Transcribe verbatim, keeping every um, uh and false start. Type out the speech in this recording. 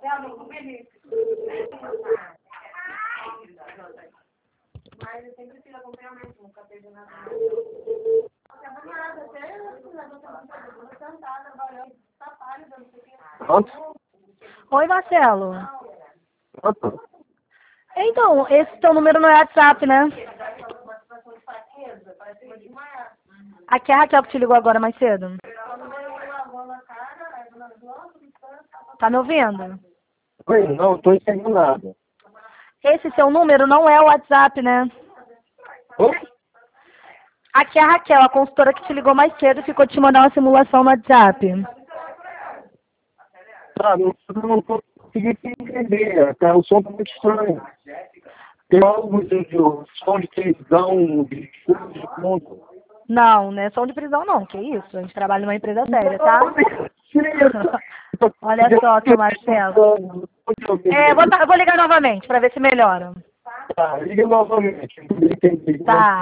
Mas eu sempre fiz acompanhamento, nunca perdi nada. Oi, Marcelo. Pronto. Então, esse teu número não é WhatsApp, né? Aqui é a Raquel que te ligou agora mais cedo. Tá me ouvindo? Oi, não estou entendendo nada. Esse seu número não é o WhatsApp, né? Oi? Aqui é a Raquel, a consultora que te ligou mais cedo e ficou te mandar uma simulação no WhatsApp. Tá, não, eu não estou conseguindo entender. Tá, o som está muito estranho. Tem algo de, de som de televisão, de coisa de fundo. Não, não é som de prisão não, que isso? A gente trabalha numa empresa séria, tá? Olha só, seu Marcelo. É, vou, tá- eu vou ligar novamente para ver se melhora. Tá, liga novamente. Entendi. Tá.